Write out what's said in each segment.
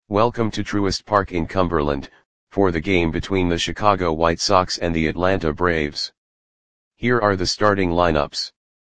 Welcome to Truist Park in Cumberland, for the game between the Chicago White Sox and the Atlanta Braves. Here are the starting lineups.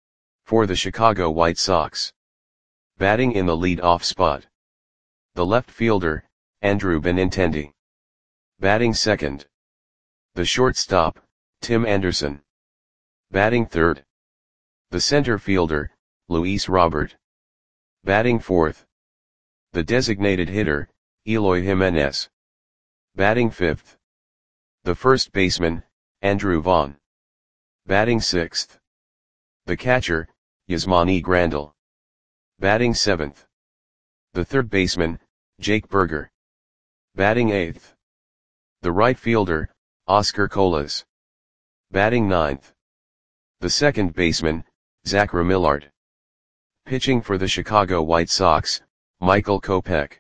For the Chicago White Sox. Batting in the lead-off spot. The left fielder, Andrew Benintendi. Batting second. The shortstop, Tim Anderson. Batting third. The center fielder, Luis Robert. Batting fourth. The designated hitter, Eloy Jimenez. Batting fifth. The first baseman, Andrew Vaughn. Batting sixth. The catcher, Yasmani Grandal. Batting seventh. The third baseman, Jake Burger. Batting eighth. The right fielder, Oscar Colas. Batting ninth. The second baseman, Zachary Millard. Pitching for the Chicago White Sox, Michael Kopech.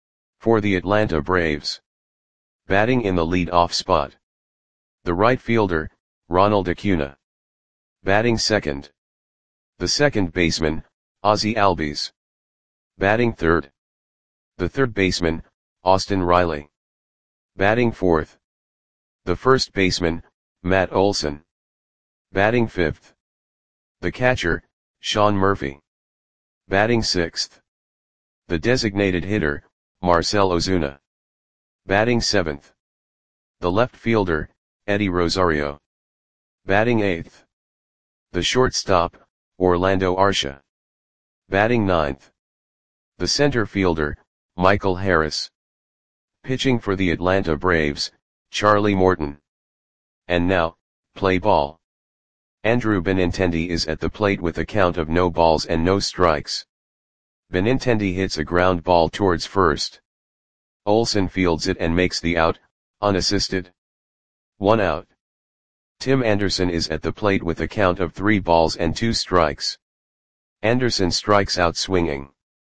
For the Atlanta Braves. Batting in the lead-off spot. The right fielder, Ronald Acuna. Batting second. The second baseman, Ozzie Albies. Batting third. The third baseman, Austin Riley. Batting fourth. The first baseman, Matt Olson. Batting fifth. The catcher, Sean Murphy. Batting sixth. The designated hitter, Marcell Ozuna. Batting seventh. The left fielder, Eddie Rosario. Batting eighth. The shortstop, Orlando Arcia. Batting ninth. The center fielder, Michael Harris. Pitching for the Atlanta Braves, Charlie Morton. And now, play ball. Andrew Benintendi is at the plate with a count of no balls and no strikes. Benintendi hits a ground ball towards first. Olson fields it and makes the out, unassisted. 1 out. Tim Anderson is at the plate with a count of 3 balls and 2 strikes. Anderson strikes out swinging.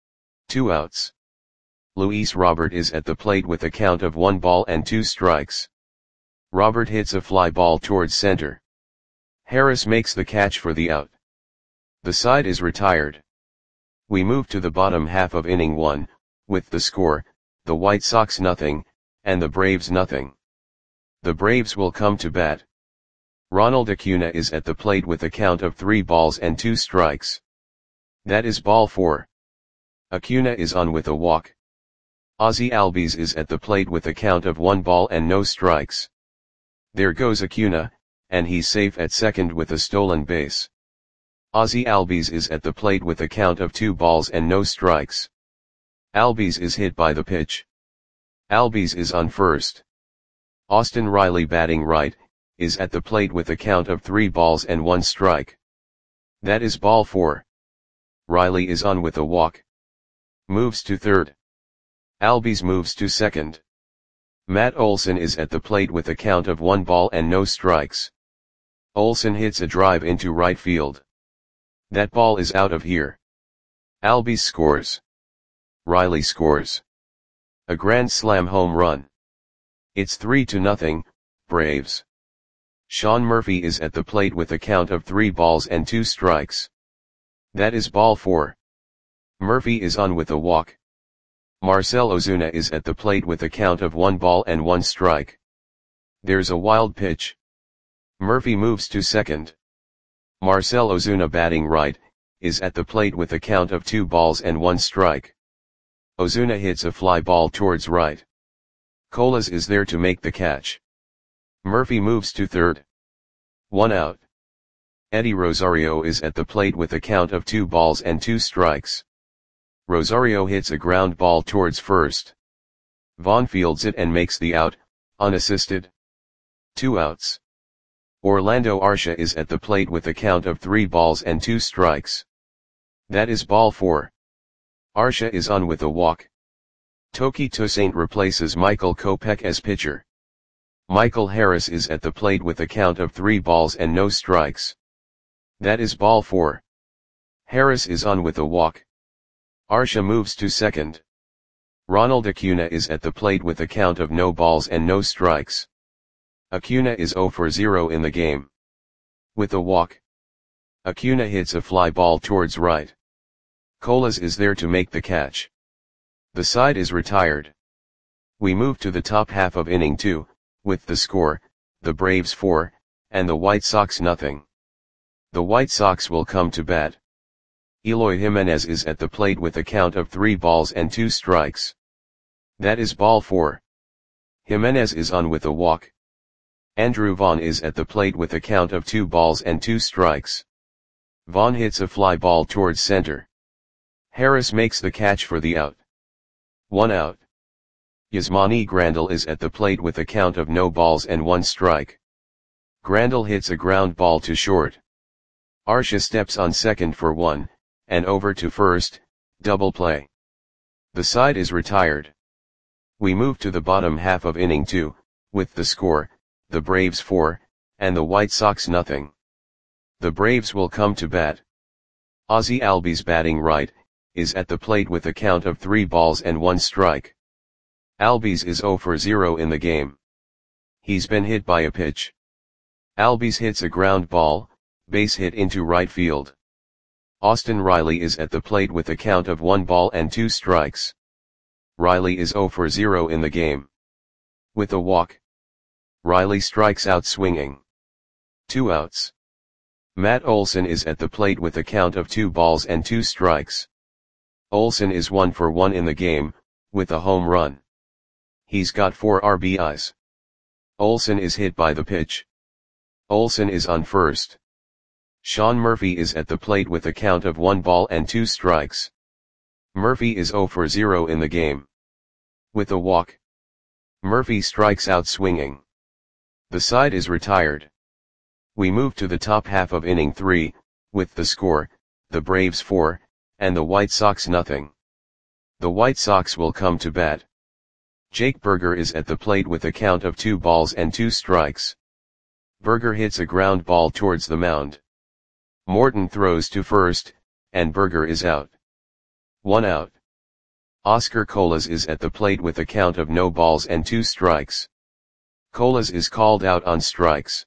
2 outs. Luis Robert is at the plate with a count of 1 ball and 2 strikes. Robert hits a fly ball towards center. Harris makes the catch for the out. The side is retired. We move to the bottom half of inning 1, with the score, the White Sox nothing, and the Braves nothing. The Braves will come to bat. Ronald Acuna is at the plate with a count of 3 balls and 2 strikes. That is ball 4. Acuna is on with a walk. Ozzie Albies is at the plate with a count of 1 ball and no strikes. There goes Acuna, and he's safe at second with a stolen base. Ozzie Albies is at the plate with a count of 2 balls and no strikes. Albies is hit by the pitch. Albies is on first. Austin Riley, batting right, is at the plate with a count of 3 balls and 1 strike. That is ball 4. Riley is on with a walk. Moves to third. Albies moves to second. Matt Olson is at the plate with a count of 1 ball and no strikes. Olson hits a drive into right field. That ball is out of here. Albies scores. Riley scores. A grand slam home run. It's 3-0, Braves. Sean Murphy is at the plate with a count of 3 balls and 2 strikes. That is ball 4. Murphy is on with a walk. Marcell Ozuna is at the plate with a count of 1 ball and 1 strike. There's a wild pitch. Murphy moves to second. Marcell Ozuna, batting right, is at the plate with a count of 2 balls and 1 strike. Ozuna hits a fly ball towards right. Colas is there to make the catch. Murphy moves to third. 1 out. Eddie Rosario is at the plate with a count of 2 balls and 2 strikes. Rosario hits a ground ball towards first. Vaughn fields it and makes the out, unassisted. 2 outs. Orlando Arcia is at the plate with a count of 3 balls and 2 strikes. That is ball 4. Arcia is on with a walk. Touki Toussaint replaces Michael Kopech as pitcher. Michael Harris is at the plate with a count of 3 balls and no strikes. That is ball 4. Harris is on with a walk. Arcia moves to second. Ronald Acuna is at the plate with a count of no balls and no strikes. Acuna is 0 for 0 in the game. With a walk. Acuna hits a fly ball towards right. Colas is there to make the catch. The side is retired. We move to the top half of inning 2, with the score, the Braves 4, and the White Sox nothing. The White Sox will come to bat. Eloy Jimenez is at the plate with a count of 3 balls and 2 strikes. That is ball 4. Jimenez is on with a walk. Andrew Vaughn is at the plate with a count of 2 balls and 2 strikes. Vaughn hits a fly ball towards center. Harris makes the catch for the out. 1 out. Yasmani Grandal is at the plate with a count of no balls and 1 strike. Grandal hits a ground ball to short. Arcia steps on second for 1, and over to first, double play. The side is retired. We move to the bottom half of inning 2, with the score, the Braves 4, and the White Sox nothing. The Braves will come to bat. Ozzie Albies batting right, is at the plate with a count of 3 balls and 1 strike. Albies is 0 for 0 in the game. He's been hit by a pitch. Albies hits a ground ball, base hit into right field. Austin Riley is at the plate with a count of 1 ball and 2 strikes. Riley is 0 for 0 in the game. With a walk, Riley strikes out swinging. 2 outs. Matt Olson is at the plate with a count of 2 balls and 2 strikes. Olson is 1 for 1 in the game, with a home run. He's got 4 RBIs. Olson is hit by the pitch. Olson is on first. Sean Murphy is at the plate with a count of 1 ball and 2 strikes. Murphy is 0 for 0 in the game. With a walk, Murphy strikes out swinging. The side is retired. We move to the top half of inning 3, with the score, the Braves 4, and the White Sox nothing. The White Sox will come to bat. Jake Burger is at the plate with a count of 2 balls and 2 strikes. Burger hits a ground ball towards the mound. Morton throws to first, and Burger is out. 1 out. Oscar Colas is at the plate with a count of no balls and 2 strikes. Colas is called out on strikes.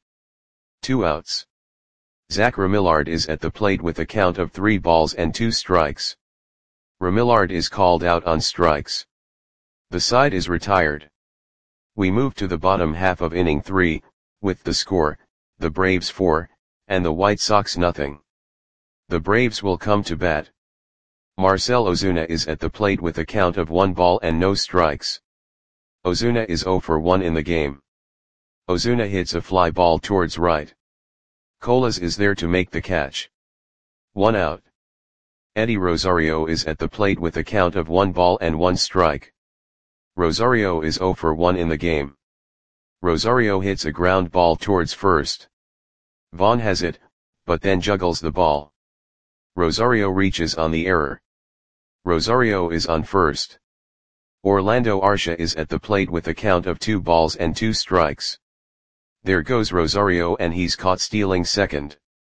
2 outs. Zach Remillard is at the plate with a count of 3 balls and 2 strikes. Remillard is called out on strikes. The side is retired. We move to the bottom half of inning 3, with the score, the Braves 4, and the White Sox nothing. The Braves will come to bat. Marcell Ozuna is at the plate with a count of 1 ball and no strikes. Ozuna is 0 for 1 in the game. Ozuna hits a fly ball towards right. Colas is there to make the catch. 1 out. Eddie Rosario is at the plate with a count of 1 ball and 1 strike. Rosario is 0 for 1 in the game. Rosario hits a ground ball towards first. Vaughn has it, but then juggles the ball. Rosario reaches on the error. Rosario is on first. Orlando Arcia is at the plate with a count of 2 balls and 2 strikes. There goes Rosario and he's caught stealing second.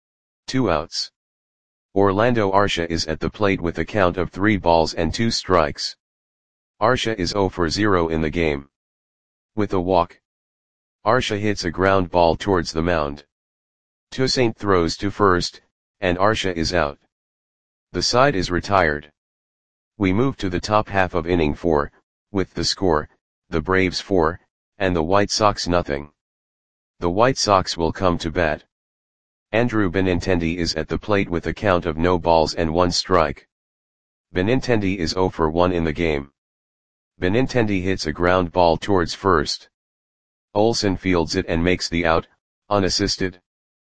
2 outs. Orlando Arcia is at the plate with a count of 3 balls and 2 strikes. Arcia is 0 for 0 in the game. With a walk, Arcia hits a ground ball towards the mound. Toussaint throws to first, and Arcia is out. The side is retired. We move to the top half of inning 4, with the score, the Braves 4, and the White Sox nothing. The White Sox will come to bat. Andrew Benintendi is at the plate with a count of no balls and 1 strike. Benintendi is 0 for 1 in the game. Benintendi hits a ground ball towards first. Olson fields it and makes the out, unassisted.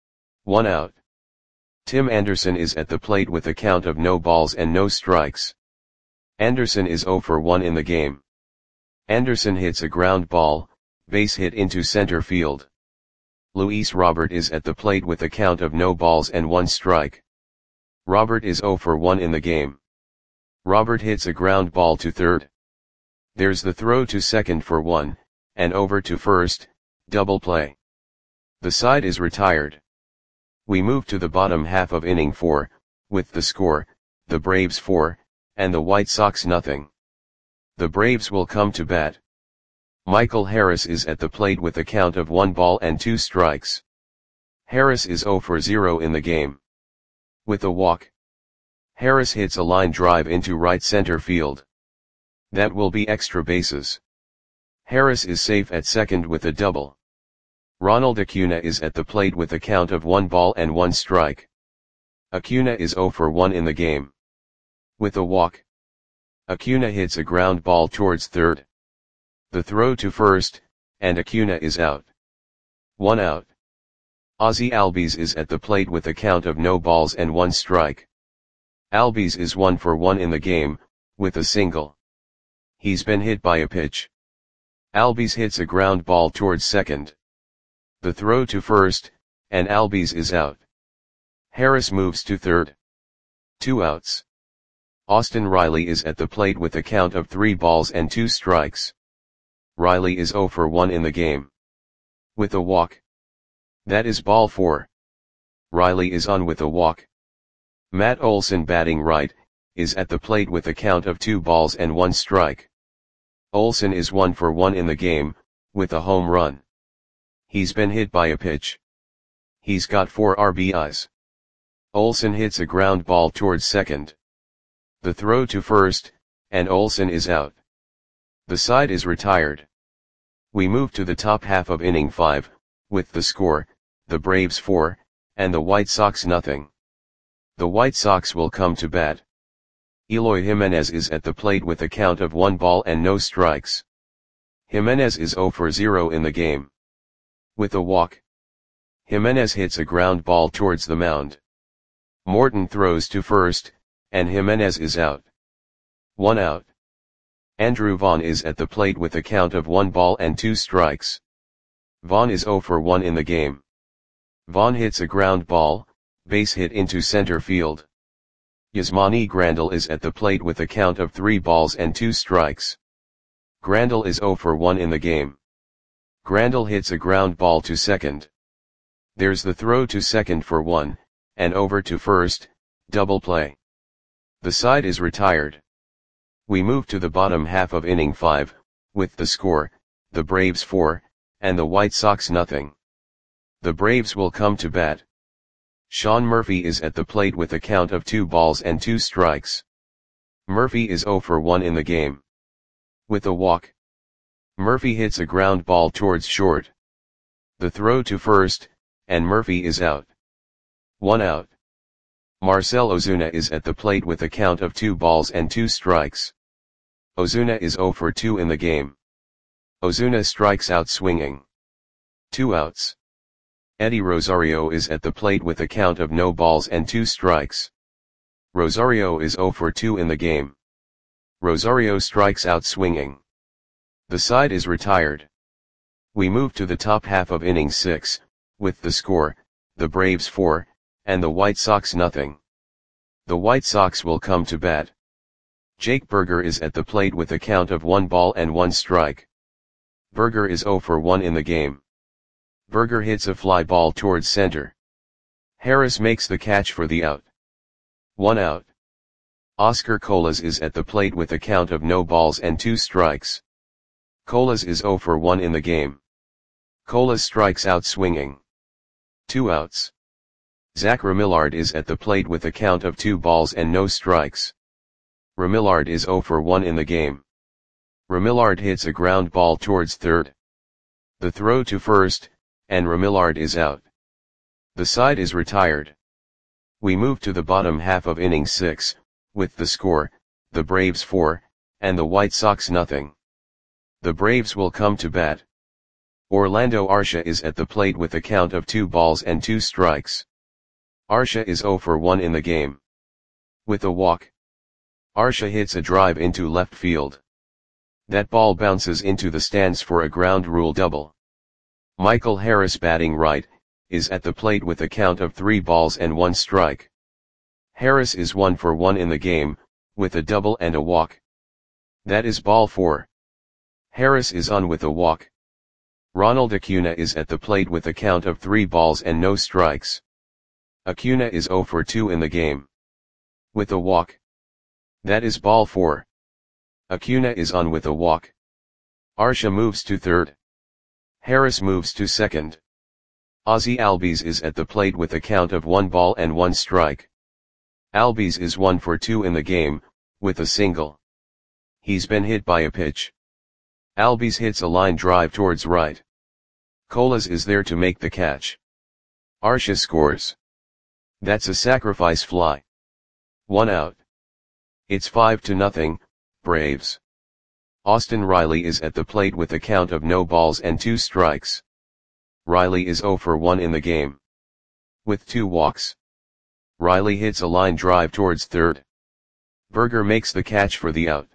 1 out. Tim Anderson is at the plate with a count of no balls and no strikes. Anderson is 0 for 1 in the game. Anderson hits a ground ball, base hit into center field. Luis Robert is at the plate with a count of no balls and 1 strike. Robert is 0 for 1 in the game. Robert hits a ground ball to third. There's the throw to second for 1, and over to first, double play. The side is retired. We move to the bottom half of inning 4, with the score, the Braves 4, and the White Sox nothing. The Braves will come to bat. Michael Harris is at the plate with a count of 1 ball and 2 strikes. Harris is 0 for 0 in the game. With a walk, Harris hits a line drive into right center field. That will be extra bases. Harris is safe at second with a double. Ronald Acuna is at the plate with a count of 1 ball and 1 strike. Acuna is 0 for 1 in the game. With a walk, Acuna hits a ground ball towards third. The throw to first, and Acuna is out. 1 out. Ozzie Albies is at the plate with a count of no balls and 1 strike. Albies is 1 for 1 in the game, with a single. He's been hit by a pitch. Albies hits a ground ball towards second. The throw to first, and Albies is out. Harris moves to third. 2 outs. Austin Riley is at the plate with a count of 3 balls and 2 strikes. Riley is 0 for 1 in the game. With a walk. That is ball 4. Riley is on with a walk. Matt Olson, batting right, is at the plate with a count of 2 balls and 1 strike. Olson is 1 for 1 in the game, with a home run. He's been hit by a pitch. He's got 4 RBIs. Olson hits a ground ball towards second. The throw to first, and Olson is out. The side is retired. We move to the top half of inning 5, with the score, the Braves 4, and the White Sox nothing. The White Sox will come to bat. Eloy Jimenez is at the plate with a count of 1 ball and no strikes. Jimenez is 0 for 0 in the game. With a walk, Jimenez hits a ground ball towards the mound. Morton throws to first, and Jimenez is out. 1 out. Andrew Vaughn is at the plate with a count of 1 ball and 2 strikes. Vaughn is 0 for 1 in the game. Vaughn hits a ground ball, base hit into center field. Yasmani Grandal is at the plate with a count of 3 balls and 2 strikes. Grandal is 0 for 1 in the game. Grandal hits a ground ball to second. There's the throw to second for 1, and over to first, double play. The side is retired. We move to the bottom half of inning 5, with the score, the Braves 4, and the White Sox nothing. The Braves will come to bat. Sean Murphy is at the plate with a count of 2 balls and 2 strikes. Murphy is 0 for 1 in the game. With a walk, Murphy hits a ground ball towards short. The throw to first, and Murphy is out. 1 out. Marcell Ozuna is at the plate with a count of 2 balls and 2 strikes. Ozuna is 0 for 2 in the game. Ozuna strikes out swinging. 2 outs. Eddie Rosario is at the plate with a count of no balls and 2 strikes. Rosario is 0 for 2 in the game. Rosario strikes out swinging. The side is retired. We move to the top half of inning 6, with the score, the Braves 4, and the White Sox nothing. The White Sox will come to bat. Jake Burger is at the plate with a count of 1 ball and 1 strike. Burger is 0 for 1 in the game. Burger hits a fly ball towards center. Harris makes the catch for the out. 1 out. Oscar Colas is at the plate with a count of no balls and 2 strikes. Colas is 0 for 1 in the game. Colas strikes out swinging. 2 outs. Zach Remillard is at the plate with a count of 2 balls and no strikes. Remillard is 0 for 1 in the game. Remillard hits a ground ball towards third. The throw to first, and Remillard is out. The side is retired. We move to the bottom half of inning 6, with the score, the Braves 4, and the White Sox nothing. The Braves will come to bat. Orlando Arcia is at the plate with a count of 2 balls and 2 strikes. Arcia is 0 for 1 in the game. With a walk, Arcia hits a drive into left field. That ball bounces into the stands for a ground rule double. Michael Harris, batting right, is at the plate with a count of 3 balls and 1 strike. Harris is 1 for 1 in the game, with a double and a walk. That is ball 4. Harris is on with a walk. Ronald Acuna is at the plate with a count of 3 balls and no strikes. Acuna is 0 for 2 in the game. With a walk. That is ball 4. Acuna is on with a walk. Arcia moves to third. Harris moves to second. Ozzie Albies is at the plate with a count of 1 ball and 1 strike. Albies is 1 for 2 in the game, with a single. He's been hit by a pitch. Albies hits a line drive towards right. Colas is there to make the catch. Arcia scores. That's a sacrifice fly. 1 out. It's 5-0, Braves. Austin Riley is at the plate with a count of no balls and 2 strikes. Riley is 0 for 1 in the game. With 2 walks. Riley hits a line drive towards third. Berger makes the catch for the out.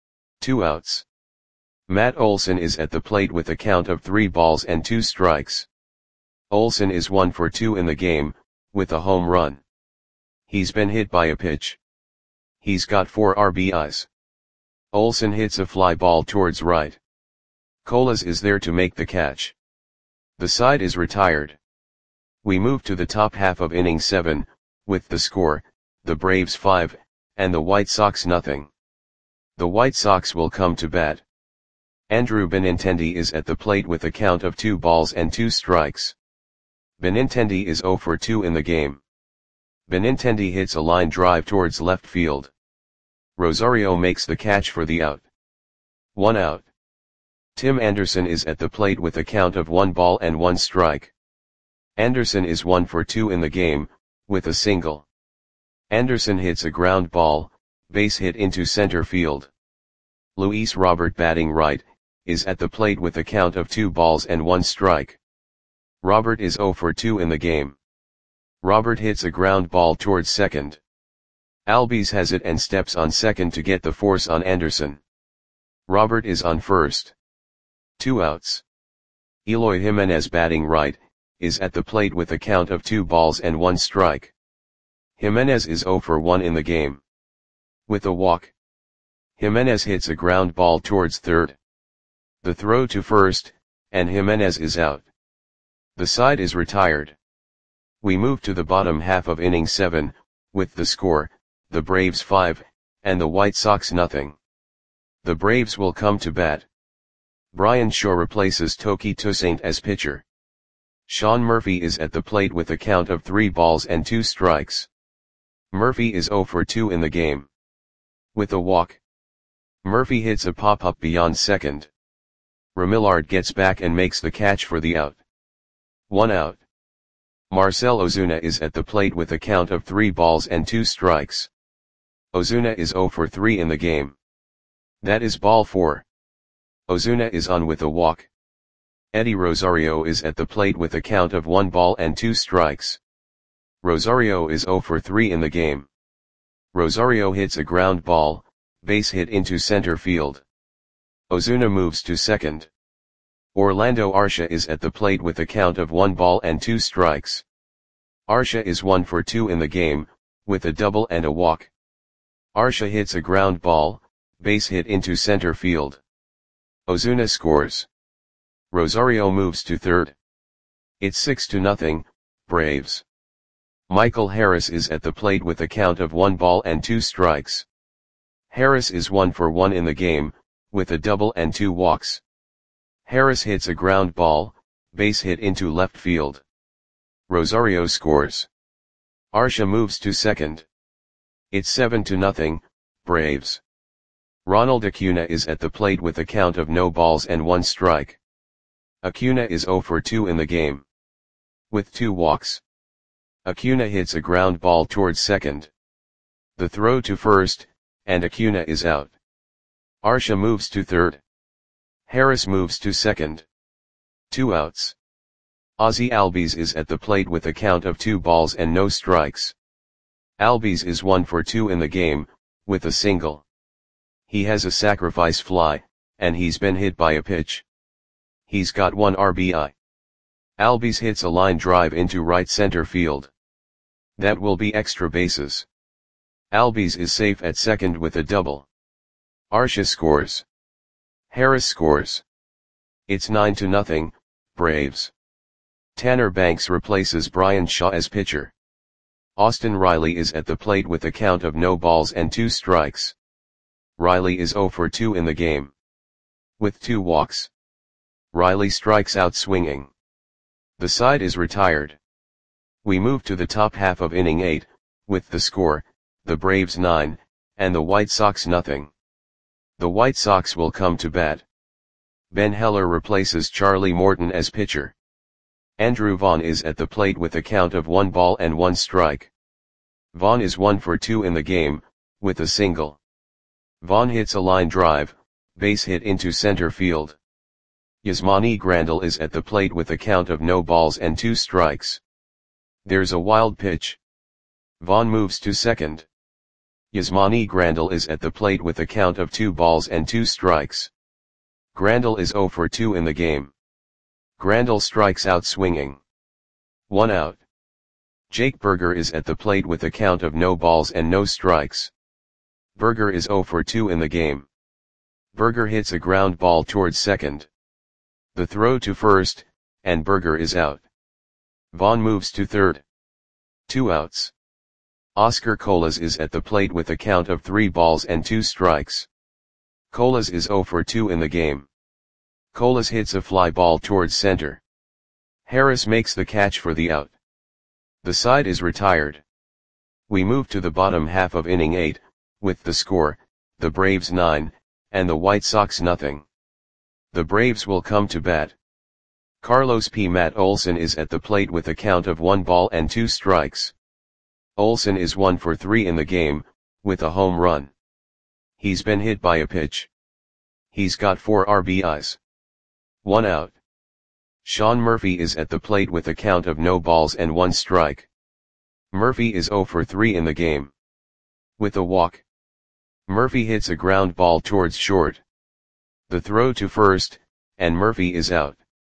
2 outs. Matt Olson is at the plate with a count of 3 balls and 2 strikes. Olson is 1 for 2 in the game, with a home run. He's been hit by a pitch. He's got 4 RBIs. Olson hits a fly ball towards right. Colas is there to make the catch. The side is retired. We move to the top half of inning 7, with the score, the Braves 5, and the White Sox nothing. The White Sox will come to bat. Andrew Benintendi is at the plate with a count of 2 balls and 2 strikes. Benintendi is 0 for 2 in the game. Benintendi hits a line drive towards left field. Rosario makes the catch for the out. 1 out. Tim Anderson is at the plate with a count of 1 ball and 1 strike. Anderson is 1 for 2 in the game, with a single. Anderson hits a ground ball, base hit into center field. Luis Robert, batting right, is at the plate with a count of 2 balls and 1 strike. Robert is 0 for 2 in the game. Robert hits a ground ball towards second. Albies has it and steps on second to get the force on Anderson. Robert is on first. 2 outs. Eloy Jimenez, batting right, is at the plate with a count of 2 balls and 1 strike. Jimenez is 0 for 1 in the game. With a walk. Jimenez hits a ground ball towards third. The throw to first, and Jimenez is out. The side is retired. We move to the bottom half of inning 7, with the score, the Braves 5, and the White Sox nothing. The Braves will come to bat. Brian Shaw replaces Toki Toussaint as pitcher. Sean Murphy is at the plate with a count of 3 balls and 2 strikes. Murphy is 0 for 2 in the game. With a walk. Murphy hits a pop-up beyond second. Remillard gets back and makes the catch for the out. 1 out. Marcell Ozuna is at the plate with a count of 3 balls and 2 strikes. Ozuna is 0 for 3 in the game. That is ball 4. Ozuna is on with a walk. Eddie Rosario is at the plate with a count of 1 ball and 2 strikes. Rosario is 0 for 3 in the game. Rosario hits a ground ball, base hit into center field. Ozuna moves to second. Orlando Arcia is at the plate with a count of 1 ball and 2 strikes. Arcia is 1 for 2 in the game, with a double and a walk. Arcia hits a ground ball, base hit into center field. Ozuna scores. Rosario moves to third. It's 6-0, Braves. Michael Harris is at the plate with a count of 1 ball and 2 strikes. Harris is 1 for 1 in the game, with a double and 2 walks. Harris hits a ground ball, base hit into left field. Rosario scores. Arcia moves to second. It's 7-0, Braves. Ronald Acuna is at the plate with a count of no balls and 1 strike. Acuna is 0 for 2 in the game. With 2 walks. Acuna hits a ground ball towards second. The throw to first, and Acuna is out. Arcia moves to third. Harris moves to second. 2 outs. Ozzie Albies is at the plate with a count of 2 balls and no strikes. Albies is 1 for 2 in the game, with a single. He has a sacrifice fly, and he's been hit by a pitch. He's got 1 RBI. Albies hits a line drive into right center field. That will be extra bases. Albies is safe at second with a double. Arcia scores. Harris scores. It's 9-0, Braves. Tanner Banks replaces Brian Shaw as pitcher. Austin Riley is at the plate with a count of no balls and 2 strikes. Riley is 0 for 2 in the game. With 2 walks. Riley strikes out swinging. The side is retired. We move to the top half of inning 8, with the score, the Braves 9, and the White Sox nothing. The White Sox will come to bat. Ben Heller replaces Charlie Morton as pitcher. Andrew Vaughn is at the plate with a count of 1 ball and 1 strike. Vaughn is 1 for 2 in the game, with a single. Vaughn hits a line drive, base hit into center field. Yasmani Grandal is at the plate with a count of no balls and 2 strikes. There's a wild pitch. Vaughn moves to second. Yasmani Grandal is at the plate with a count of 2 balls and 2 strikes. Grandal is 0 for 2 in the game. Grandal strikes out swinging. 1 out. Jake Burger is at the plate with a count of no balls and no strikes. Burger is 0 for 2 in the game. Burger hits a ground ball towards second. The throw to first, and Burger is out. Vaughn moves to third. 2 outs. Oscar Colas is at the plate with a count of 3 balls and 2 strikes. Colas is 0 for 2 in the game. Colas hits a fly ball towards center. Harris makes the catch for the out. The side is retired. We move to the bottom half of inning 8, with the score, the Braves 9, and the White Sox nothing. The Braves will come to bat. Carlos P. Matt Olson is at the plate with a count of 1 ball and 2 strikes. Olson is 1 for 3 in the game, with a home run. He's been hit by a pitch. He's got 4 RBIs. 1 out. Sean Murphy is at the plate with a count of no balls and 1 strike. Murphy is 0 for 3 in the game. With a walk. Murphy hits a ground ball towards short. The throw to first, and Murphy is out.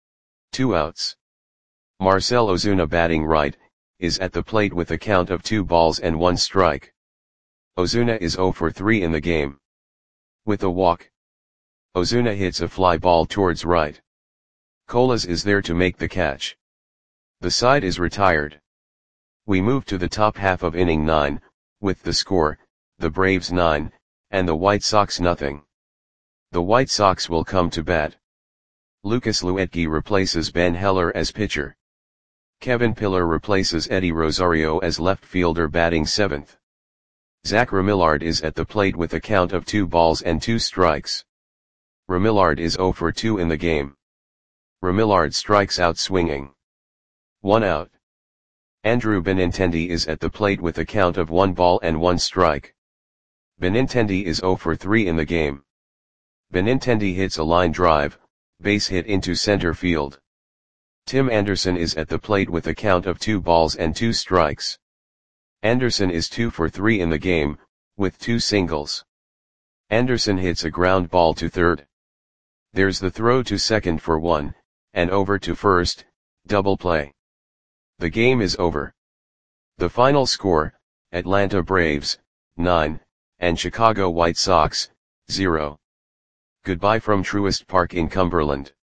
2 outs. Marcell Ozuna batting right, is at the plate with a count of 2 balls and 1 strike. Ozuna is 0 for 3 in the game. With a walk. Ozuna hits a fly ball towards right. Colas is there to make the catch. The side is retired. We move to the top half of inning 9, with the score, the Braves 9, and the White Sox nothing. The White Sox will come to bat. Lucas Luetge replaces Ben Heller as pitcher. Kevin Pillar replaces Eddie Rosario as left fielder batting 7th. Zach Remillard is at the plate with a count of 2 balls and 2 strikes. Remillard is 0 for 2 in the game. Remillard strikes out swinging. 1 out. Andrew Benintendi is at the plate with a count of 1 ball and 1 strike. Benintendi is 0 for 3 in the game. Benintendi hits a line drive, base hit into center field. Tim Anderson is at the plate with a count of 2 balls and 2 strikes. Anderson is 2 for 3 in the game, with 2 singles. Anderson hits a ground ball to third. There's the throw to second for 1, and over to first, double play. The game is over. The final score, Atlanta Braves, 9, and Chicago White Sox, 0. Goodbye from Truist Park in Cumberland.